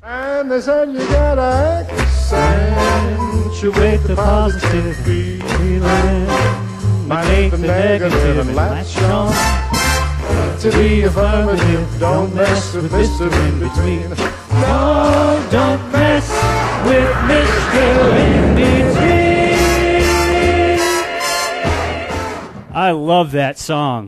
And they said you gotta accentuate the positive feeling, make the negative and latch on to the affirmative. Don't mess with Mr. In Between. No, don't mess with Mr. In Between. I love that song.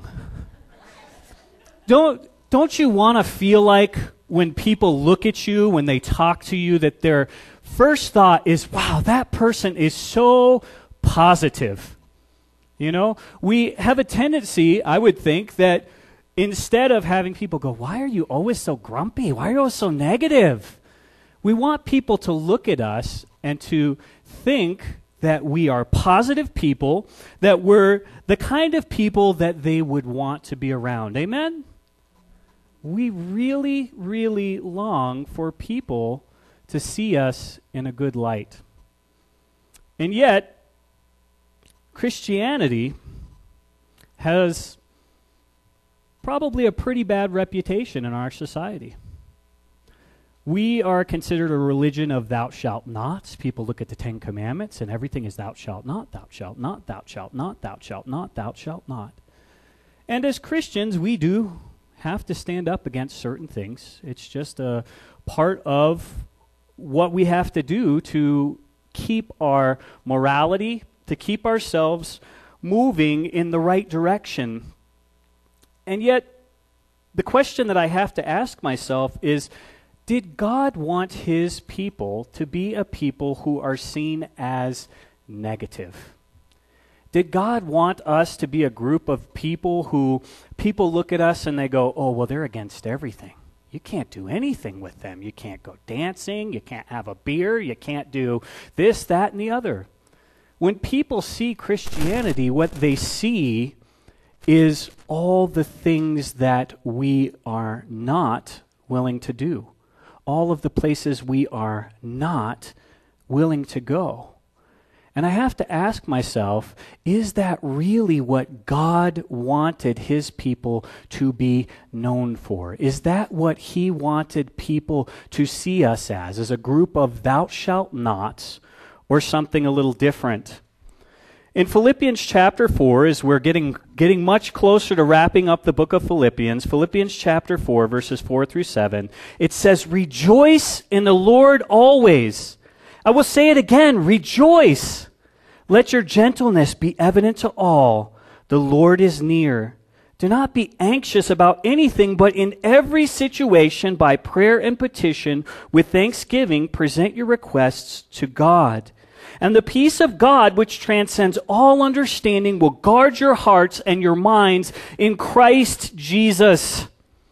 Don't you want to feel like when people look at you, when they talk to you, that their first thought is, wow, that person is so positive. You know, we have a tendency, I would think, that instead of having people go, why are you always so grumpy? Why are you always so negative? We want people to look at us and to think that we are positive people, that we're the kind of people that they would want to be around. Amen? We really, really long for people to see us in a good light. And yet, Christianity has probably a pretty bad reputation in our society. We are considered a religion of thou shalt nots. People look at the Ten Commandments and everything is thou shalt not, thou shalt not, thou shalt not, thou shalt not, thou shalt not. And as Christians, we do have to stand up against certain things. It's just a part of what we have to do to keep our morality, to keep ourselves moving in the right direction. And yet, the question that I have to ask myself is, did God want his people to be a people who are seen as negative? Did God want us to be a group of people who people look at us and they go, oh, well, they're against everything. You can't do anything with them. You can't go dancing. You can't have a beer. You can't do this, that, and the other. When people see Christianity, what they see is all the things that we are not willing to do, all of the places we are not willing to go. And I have to ask myself, is that really what God wanted his people to be known for? Is that what he wanted people to see us as a group of thou shalt nots, or something a little different? In Philippians chapter 4, as we're getting much closer to wrapping up the book of Philippians, Philippians chapter 4, verses 4 through 7, it says, rejoice in the Lord always. I will say it again, rejoice. Let your gentleness be evident to all. The Lord is near. Do not be anxious about anything, but in every situation, by prayer and petition, with thanksgiving, present your requests to God. And the peace of God, which transcends all understanding, will guard your hearts and your minds in Christ Jesus.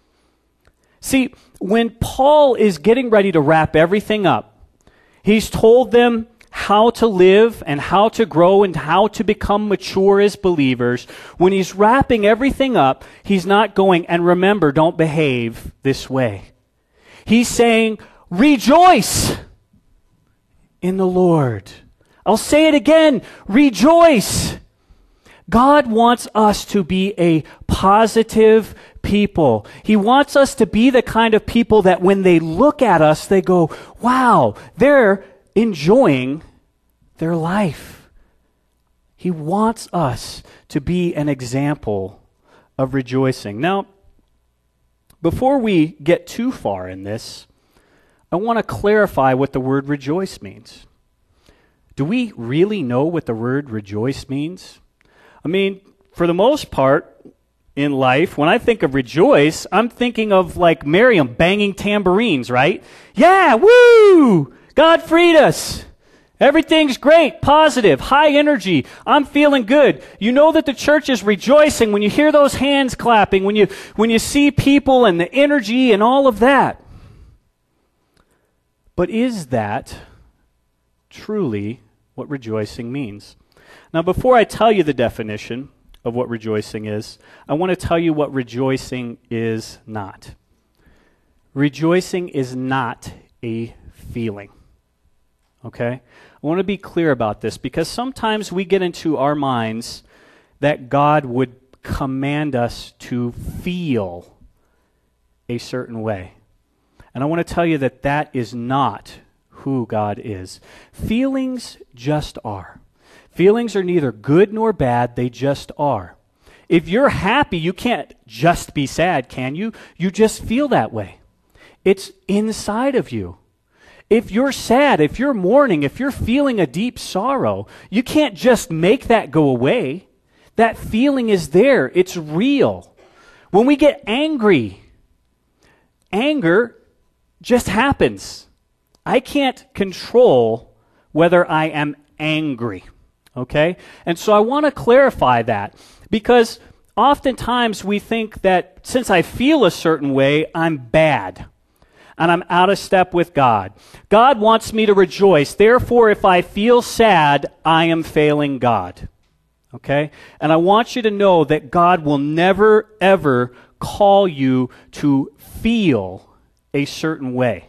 See, when Paul is getting ready to wrap everything up, he's told them how to live and how to grow and how to become mature as believers. When he's wrapping everything up, he's not going, and remember, don't behave this way. He's saying, rejoice in the Lord. I'll say it again, rejoice. God wants us to be a positive people. He wants us to be the kind of people that when they look at us, they go, wow, they're enjoying their life. He wants us to be an example of rejoicing. Now, before we get too far in this, I want to clarify what the word rejoice means. Do we really know what the word rejoice means? I mean, for the most part in life, when I think of rejoice, I'm thinking of like Miriam banging tambourines, right? Yeah, woo! God freed us. Everything's great, positive, high energy. I'm feeling good. You know that the church is rejoicing when you hear those hands clapping, when you see people and the energy and all of that. But is that truly what rejoicing means? Now, before I tell you the definition of what rejoicing is, I want to tell you what rejoicing is not. Rejoicing is not a feeling. Okay? I want to be clear about this because sometimes we get into our minds that God would command us to feel a certain way. And I want to tell you that that is not who God is. Feelings just are. Feelings are neither good nor bad, they just are. If you're happy, you can't just be sad, can you? You just feel that way. It's inside of you. If you're sad, if you're mourning, if you're feeling a deep sorrow, you can't just make that go away. That feeling is there. It's real. When we get angry, anger just happens. I can't control whether I am angry. Okay? And so I want to clarify that, because oftentimes we think that since I feel a certain way, I'm bad and I'm out of step with God. God wants me to rejoice. Therefore, if I feel sad, I am failing God. Okay? And I want you to know that God will never, ever call you to feel a certain way.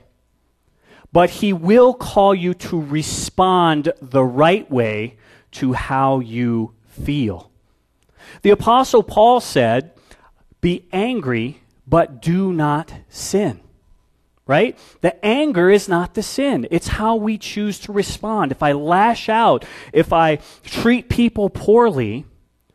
But He will call you to respond the right way to how you feel. The Apostle Paul said, be angry, but do not sin. Right? The anger is not the sin. It's how we choose to respond. If I lash out, if I treat people poorly,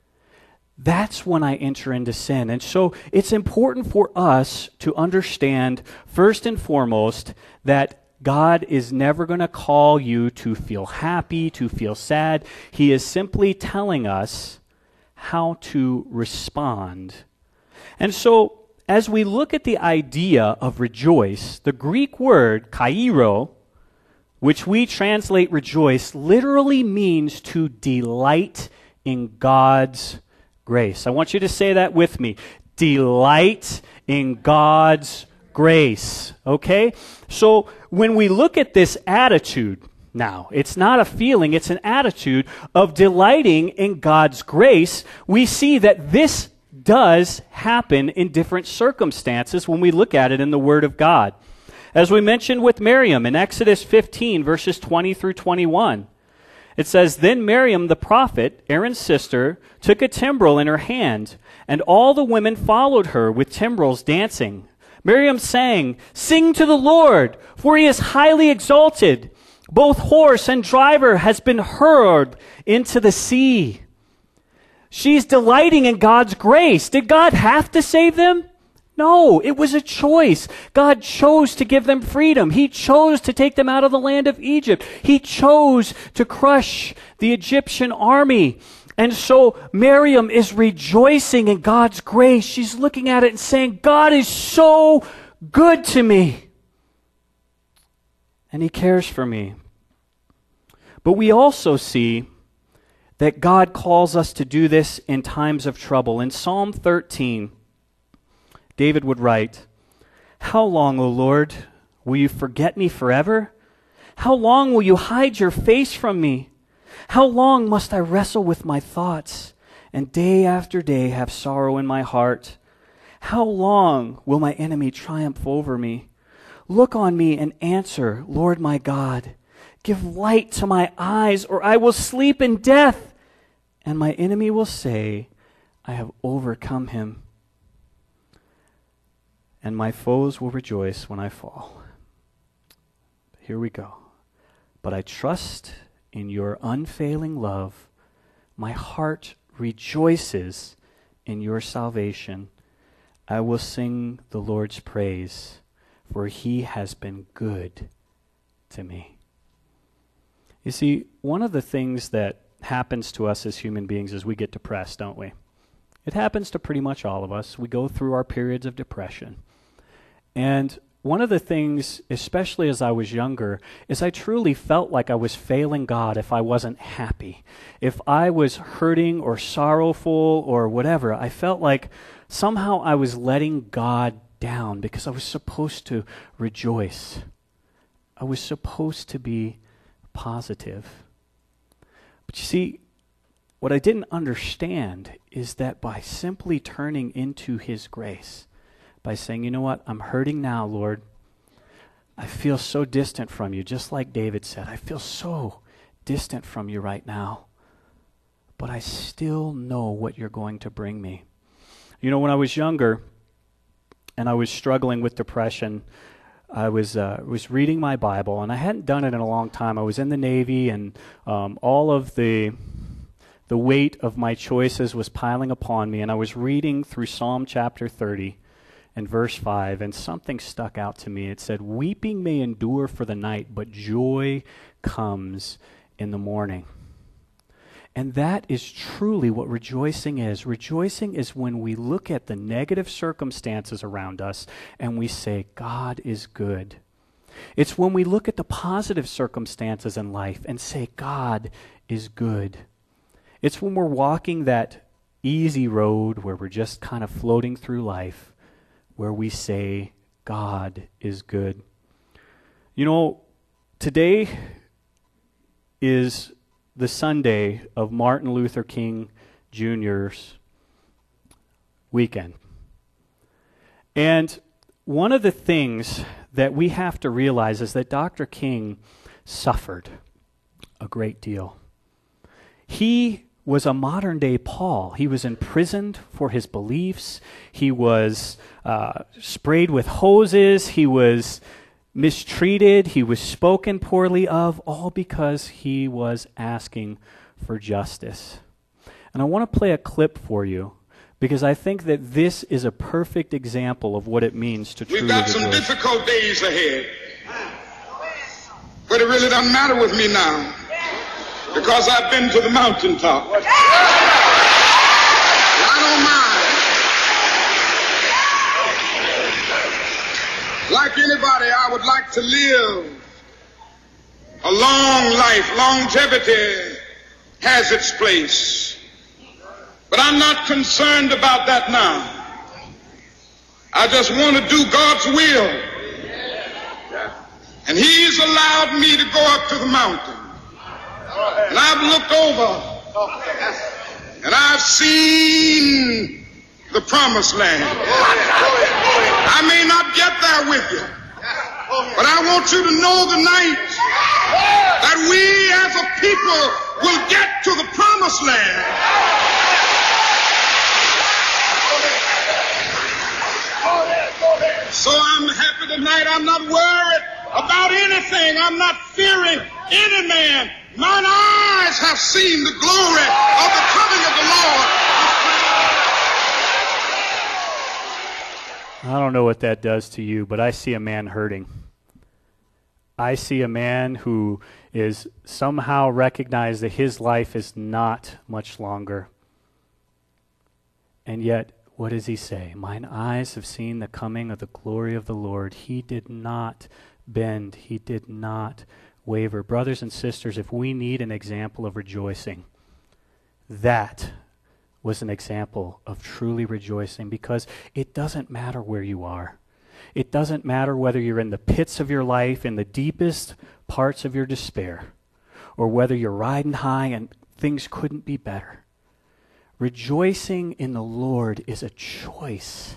that's when I enter into sin. And so it's important for us to understand, first and foremost, that God is never going to call you to feel happy, to feel sad. He is simply telling us how to respond. And so, as we look at the idea of rejoice, the Greek word kairo, which we translate rejoice, literally means to delight in God's grace. I want you to say that with me. Delight in God's grace. Okay? So when we look at this attitude now, it's not a feeling, it's an attitude of delighting in God's grace. We see that this does happen in different circumstances when we look at it in the Word of God. As we mentioned with Miriam in Exodus 15, verses 20 through 21, it says, Then Miriam the prophet, Aaron's sister, took a timbrel in her hand, and all the women followed her with timbrels dancing. Miriam sang, Sing to the Lord, for He is highly exalted. Both horse and driver has been hurled into the sea. She's delighting in God's grace. Did God have to save them? No, it was a choice. God chose to give them freedom. He chose to take them out of the land of Egypt. He chose to crush the Egyptian army. And so Miriam is rejoicing in God's grace. She's looking at it and saying, God is so good to me. And He cares for me. But we also see that God calls us to do this in times of trouble. In Psalm 13, David would write, How long, O Lord, will you forget me forever? How long will you hide your face from me? How long must I wrestle with my thoughts, and day after day have sorrow in my heart? How long will my enemy triumph over me? Look on me and answer, Lord my God. Give light to my eyes, or I will sleep in death. And my enemy will say, I have overcome him. And my foes will rejoice when I fall. Here we go. But I trust in your unfailing love. My heart rejoices in your salvation. I will sing the Lord's praise, for He has been good to me. You see, one of the things that happens to us as human beings is we get depressed, don't we? It happens to pretty much all of us. We go through our periods of depression. And one of the things, especially as I was younger, is I truly felt like I was failing God if I wasn't happy. If I was hurting or sorrowful or whatever, I felt like somehow I was letting God down because I was supposed to rejoice. I was supposed to be positive. But you see, what I didn't understand is that by simply turning into His grace, by saying, you know what, I'm hurting now, Lord. I feel so distant from you, just like David said. I feel so distant from you right now. But I still know what you're going to bring me. You know, when I was younger and I was struggling with depression, I was reading my Bible, and I hadn't done it in a long time. I was in the Navy, and all of the weight of my choices was piling upon me, and I was reading through Psalm chapter 30 and verse 5, and something stuck out to me. It said, "Weeping may endure for the night, but joy comes in the morning." And that is truly what rejoicing is. Rejoicing is when we look at the negative circumstances around us and we say, God is good. It's when we look at the positive circumstances in life and say, God is good. It's when we're walking that easy road where we're just kind of floating through life where we say, God is good. You know, today is the Sunday of Martin Luther King Jr.'s weekend. And one of the things that we have to realize is that Dr. King suffered a great deal. He was a modern-day Paul. He was imprisoned for his beliefs. He was sprayed with hoses. He was mistreated. He was spoken poorly of, all because he was asking for justice. And I want to play a clip for you because I think that this is a perfect example of what it means to truly rejoice. We've got some difficult days ahead, but it really doesn't matter with me now because I've been to the mountaintop. And I don't mind. Like anybody, I would like to live a long life. Longevity has its place. But I'm not concerned about that now. I just want to do God's will. And He's allowed me to go up to the mountain. And I've looked over and I've seen the promised land. I may not get there with you, but I want you to know tonight that we as a people will get to the promised land. So I'm happy tonight. I'm not worried about anything. I'm not fearing any man. Mine eyes have seen the glory of the coming of the Lord. I don't know what that does to you, but I see a man hurting. I see a man who is somehow recognized that his life is not much longer. And yet, what does he say? Mine eyes have seen the coming of the glory of the Lord. He did not bend. He did not waver. Brothers and sisters, if we need an example of rejoicing, that was an example of truly rejoicing, because it doesn't matter where you are. It doesn't matter whether you're in the pits of your life, in the deepest parts of your despair, or whether you're riding high and things couldn't be better. Rejoicing in the Lord is a choice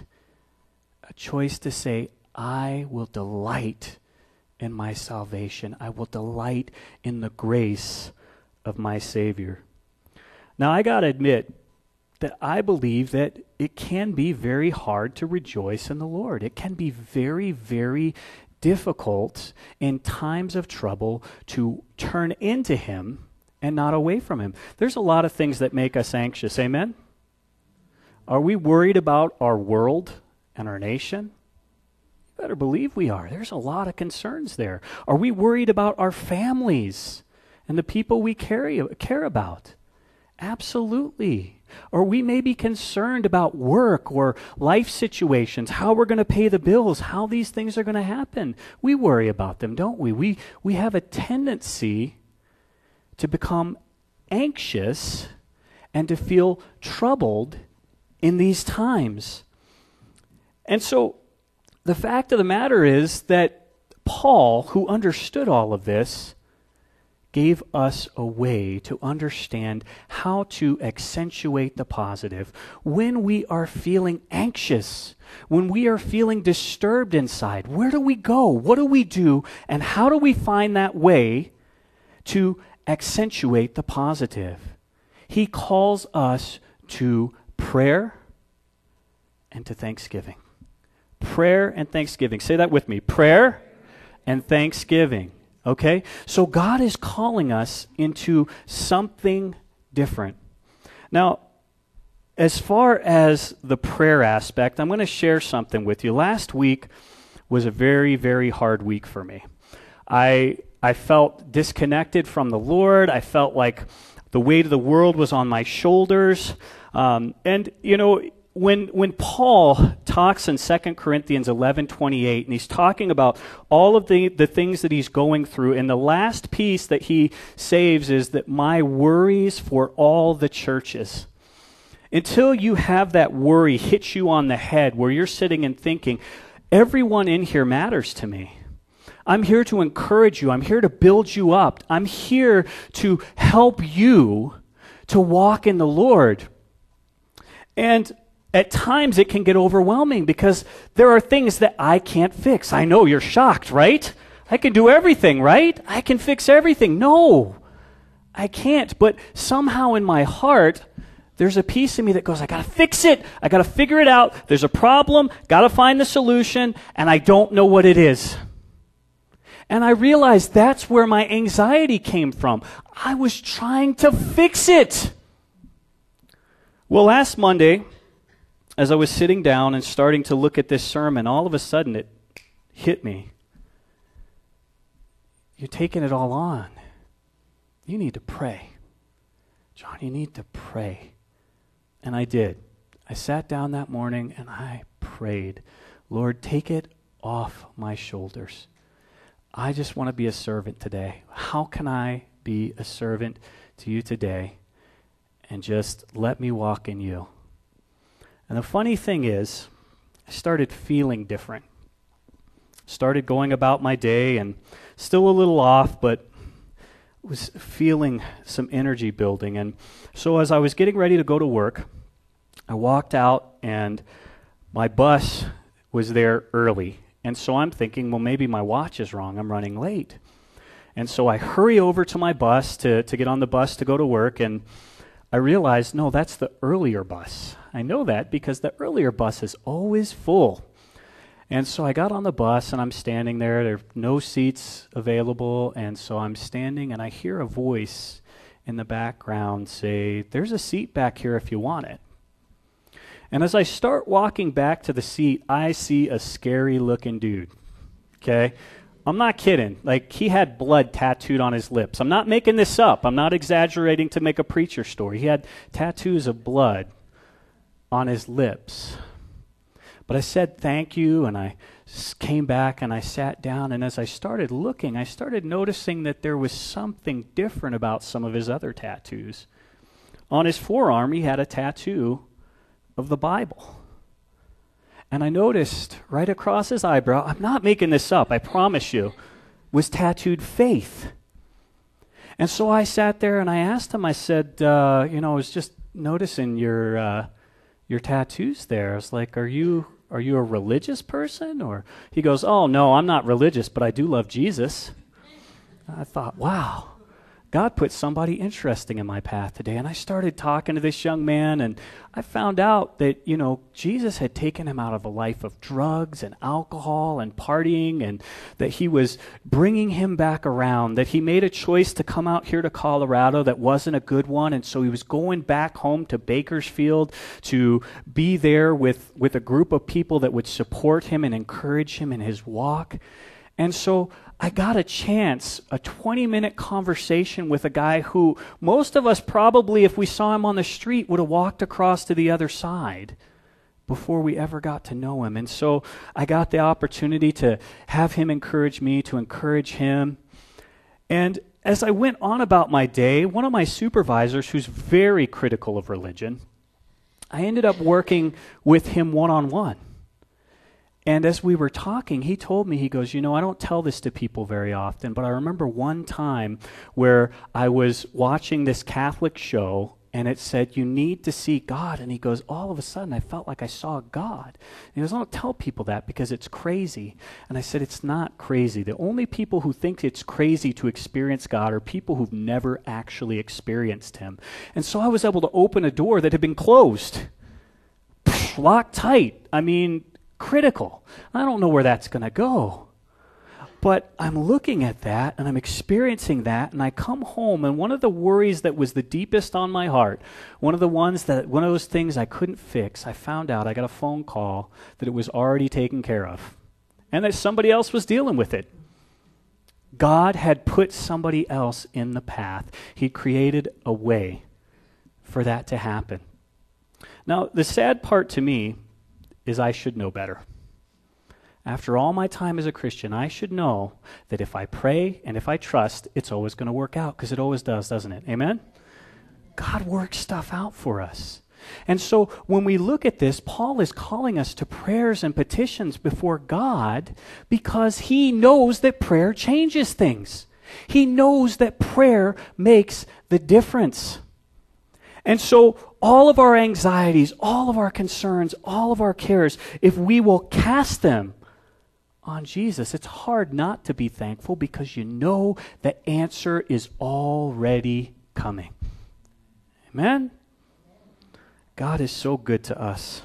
to say, I will delight in my salvation. I will delight in the grace of my Savior. Now, I got to admit that I believe that it can be very hard to rejoice in the Lord. It can be very, very difficult in times of trouble to turn into Him and not away from Him. There's a lot of things that make us anxious. Amen? Are we worried about our world and our nation? You better believe we are. There's a lot of concerns there. Are we worried about our families and the people we care about? Absolutely. Or we may be concerned about work or life situations, how we're going to pay the bills, how these things are going to happen. We worry about them, don't we? We have a tendency to become anxious and to feel troubled in these times. And so the fact of the matter is that Paul, who understood all of this, gave us a way to understand how to accentuate the positive. When we are feeling anxious, when we are feeling disturbed inside, where do we go? What do we do? And how do we find that way to accentuate the positive? He calls us to prayer and to thanksgiving. Prayer and thanksgiving. Say that with me. Prayer and thanksgiving. Okay? So God is calling us into something different. Now, as far as the prayer aspect, I'm going to share something with you. Last week was a very, very hard week for me. I felt disconnected from the Lord. I felt like the weight of the world was on my shoulders. And, you know, when Paul talks in 2 Corinthians 11:28, and he's talking about all of the things that he's going through, and the last piece that he saves is that my worries for all the churches. Until you have that worry hit you on the head where you're sitting and thinking, everyone in here matters to me. I'm here to encourage you. I'm here to build you up. I'm here to help you to walk in the Lord. And at times it can get overwhelming because there are things that I can't fix. I know you're shocked, right? I can do everything, right? I can fix everything. No, I can't. But somehow in my heart, there's a piece of me that goes, I got to fix it. I got to figure it out. There's a problem. Got to find the solution. And I don't know what it is. And I realized that's where my anxiety came from. I was trying to fix it. Well, last Monday, as I was sitting down and starting to look at this sermon, all of a sudden it hit me. You're taking it all on. You need to pray. John, you need to pray. And I did. I sat down that morning and I prayed. Lord, take it off my shoulders. I just want to be a servant today. How can I be a servant to you today? And just let me walk in you. And the funny thing is, I started feeling different. Started going about my day and still a little off, but was feeling some energy building. And so as I was getting ready to go to work, I walked out and my bus was there early. And so I'm thinking, well, maybe my watch is wrong. I'm running late. And so I hurry over to my bus to get on the bus to go to work, and I realized, no, that's the earlier bus. I know that because the earlier bus is always full. And so I got on the bus, and I'm standing there. There are no seats available, and so I'm standing, and I hear a voice in the background say, there's a seat back here if you want it. And as I start walking back to the seat, I see a scary-looking dude, okay? I'm not kidding. Like, he had blood tattooed on his lips. I'm not making this up. I'm not exaggerating to make a preacher story. He had tattoos of blood on his lips. But I said thank you, and I came back, and I sat down, and as I started looking, I started noticing that there was something different about some of his other tattoos. On his forearm, he had a tattoo of the Bible. And I noticed right across his eyebrow, I'm not making this up, I promise you, was tattooed faith. And so I sat there and I asked him, I said, I was just noticing your tattoos there. I was like, are you a religious person? Or he goes, oh, no, I'm not religious, but I do love Jesus. I thought, wow. God put somebody interesting in my path today. And I started talking to this young man, and I found out that, Jesus had taken him out of a life of drugs and alcohol and partying, and that he was bringing him back around, that he made a choice to come out here to Colorado that wasn't a good one, and so he was going back home to Bakersfield to be there with a group of people that would support him and encourage him in his walk. And so I got a chance, a 20-minute conversation with a guy who most of us probably, if we saw him on the street, would have walked across to the other side before we ever got to know him. And so I got the opportunity to have him encourage me, to encourage him. And as I went on about my day, one of my supervisors, who's very critical of religion, I ended up working with him one-on-one. And as we were talking, he told me, he goes, I don't tell this to people very often, but I remember one time where I was watching this Catholic show, and it said, you need to see God. And he goes, all of a sudden, I felt like I saw God. And he goes, I don't tell people that because it's crazy. And I said, it's not crazy. The only people who think it's crazy to experience God are people who've never actually experienced him. And so I was able to open a door that had been closed, locked tight. critical. I don't know where that's going to go. But I'm looking at that, and I'm experiencing that, and I come home, and one of the worries that was the deepest on my heart, one of those things I couldn't fix, I found out, I got a phone call that it was already taken care of, and that somebody else was dealing with it. God had put somebody else in the path. He created a way for that to happen. Now, the sad part to me is I should know better. After all my time as a Christian, I should know that if I pray and if I trust, it's always going to work out, because it always does, doesn't it? Amen? God works stuff out for us. And so when we look at this, Paul is calling us to prayers and petitions before God because he knows that prayer changes things. He knows that prayer makes the difference. And so all of our anxieties, all of our concerns, all of our cares, if we will cast them on Jesus, it's hard not to be thankful because you know the answer is already coming. Amen? God is so good to us.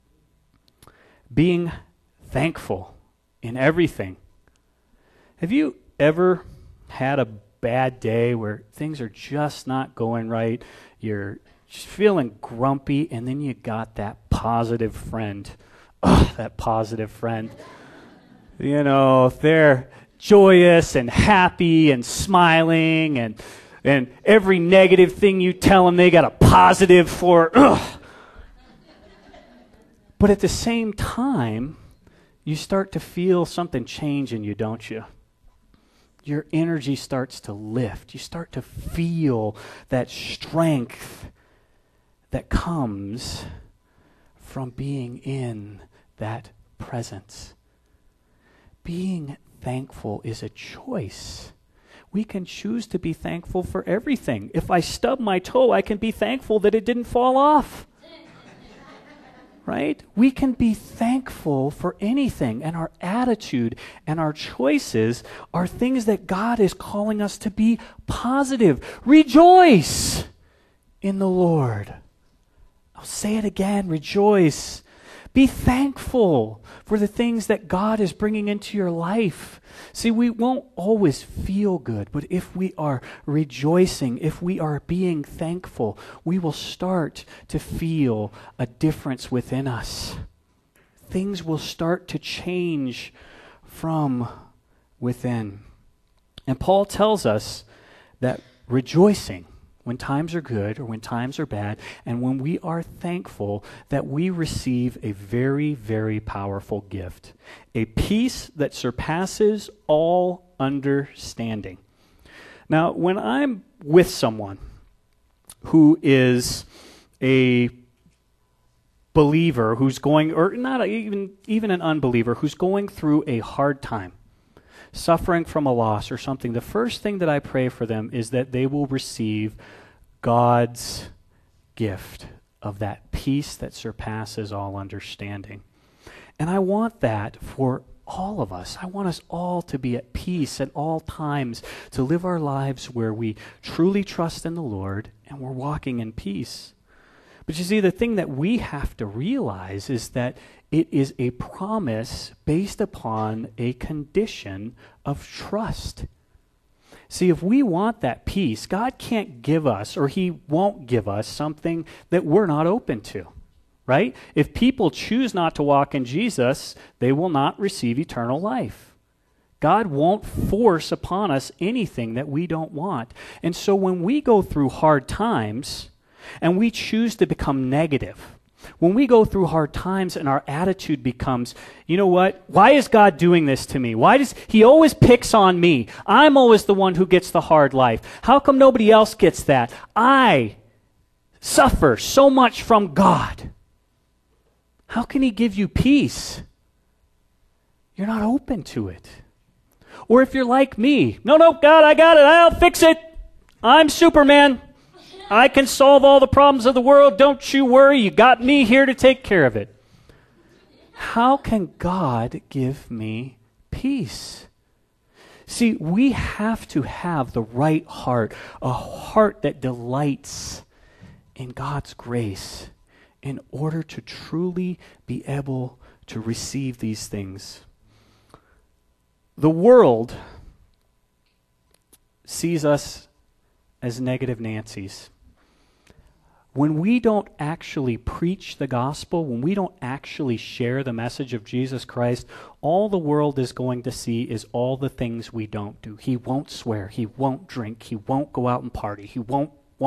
Being thankful in everything. Have you ever had a bad day where things are just not going right? You're just feeling grumpy, and then you got that positive friend. Oh, that positive friend. You know, they're joyous and happy and smiling, and every negative thing you tell them, they got a positive for. Ugh. But at the same time, you start to feel something change in you, don't you? Your energy starts to lift. You start to feel that strength that comes from being in that presence. Being thankful is a choice. We can choose to be thankful for everything. If I stub my toe, I can be thankful that it didn't fall off. Right? We can be thankful for anything, and our attitude and our choices are things that God is calling us to be positive. Rejoice in the Lord. I'll say it again, rejoice. Be thankful for the things that God is bringing into your life. See, we won't always feel good, but if we are rejoicing, if we are being thankful, we will start to feel a difference within us. Things will start to change from within. And Paul tells us that rejoicing when times are good or when times are bad, and when we are thankful, that we receive a very, very powerful gift. A peace that surpasses all understanding. Now, when I'm with someone who is a believer, who's going, or not even an unbeliever, who's going through a hard time, suffering from a loss or something, the first thing that I pray for them is that they will receive God's gift of that peace that surpasses all understanding. And I want that for all of us. I want us all to be at peace at all times, to live our lives where we truly trust in the Lord and we're walking in peace. But you see, the thing that we have to realize is that it is a promise based upon a condition of trust. See, if we want that peace, God can't give us, or He won't give us, something that we're not open to, right? If people choose not to walk in Jesus, they will not receive eternal life. God won't force upon us anything that we don't want. And so when we go through hard times, and we choose to become negative, when we go through hard times and our attitude becomes, you know what? Why is God doing this to me? Why does He always picks on me? I'm always the one who gets the hard life. How come nobody else gets that? I suffer so much from God. How can He give you peace? You're not open to it. Or if you're like me, no, God, I got it. I'll fix it. I'm Superman. I can solve all the problems of the world. Don't you worry. You got me here to take care of it. How can God give me peace? See, we have to have the right heart, a heart that delights in God's grace in order to truly be able to receive these things. The world sees us as negative Nancys. When we don't actually preach the gospel, when we don't actually share the message of Jesus Christ, all the world is going to see is all the things we don't do. He won't swear. He won't drink. He won't go out and party. He won't.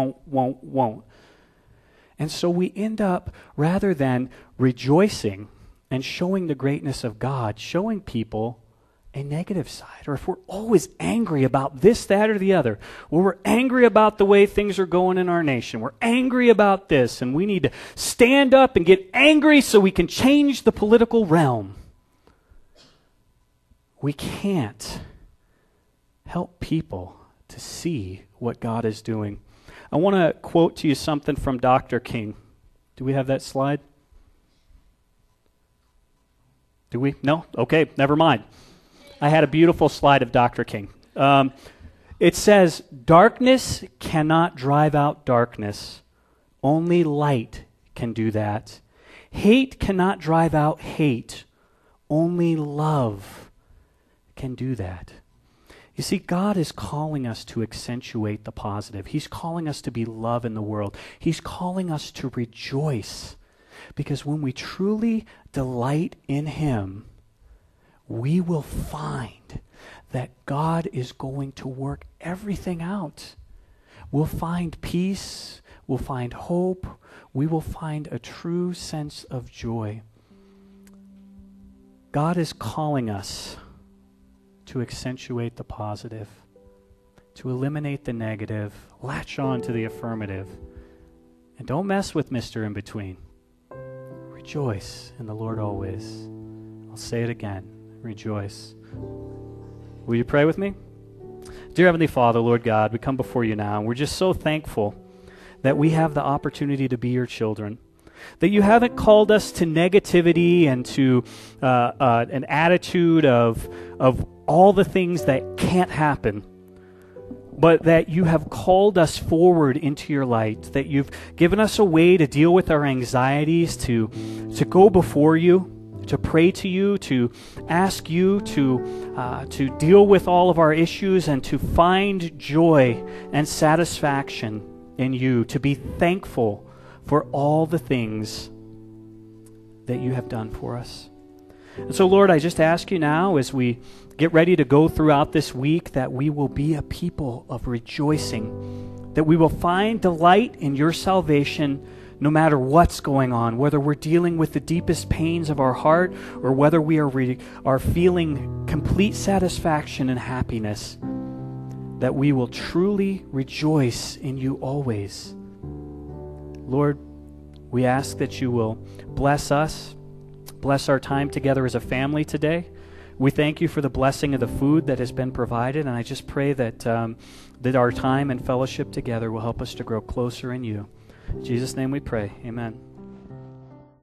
And so we end up, rather than rejoicing and showing the greatness of God, showing people a negative side. Or if we're always angry about this, that, or the other, or we're angry about the way things are going in our nation, we're angry about this, and we need to stand up and get angry so we can change the political realm. We can't help people to see what God is doing. I want to quote to you something from Dr. King. Do we have that slide? Do we? No? Okay, never mind. I had a beautiful slide of Dr. King. It says, "Darkness cannot drive out darkness. Only light can do that. Hate cannot drive out hate. Only love can do that." You see, God is calling us to accentuate the positive. He's calling us to be love in the world. He's calling us to rejoice. Because when we truly delight in Him, we will find that God is going to work everything out. We'll find peace. We'll find hope. We will find a true sense of joy. God is calling us to accentuate the positive, to eliminate the negative, latch on to the affirmative, and don't mess with Mr. In Between. Rejoice in the Lord always. I'll say it again. Rejoice. Will you pray with me? Dear Heavenly Father, Lord God, we come before you now, and we're just so thankful that we have the opportunity to be your children, that you haven't called us to negativity and to an attitude of all the things that can't happen, but that you have called us forward into your light, that you've given us a way to deal with our anxieties, to go before you, to pray to you, to ask you to deal with all of our issues and to find joy and satisfaction in you, to be thankful for all the things that you have done for us. And so, Lord, I just ask you now as we get ready to go throughout this week that we will be a people of rejoicing, that we will find delight in your salvation no matter what's going on, whether we're dealing with the deepest pains of our heart or whether we are feeling complete satisfaction and happiness, that we will truly rejoice in you always. Lord, we ask that you will bless us, bless our time together as a family today. We thank you for the blessing of the food that has been provided, and I just pray that that our time and fellowship together will help us to grow closer in you. In Jesus' name we pray. Amen.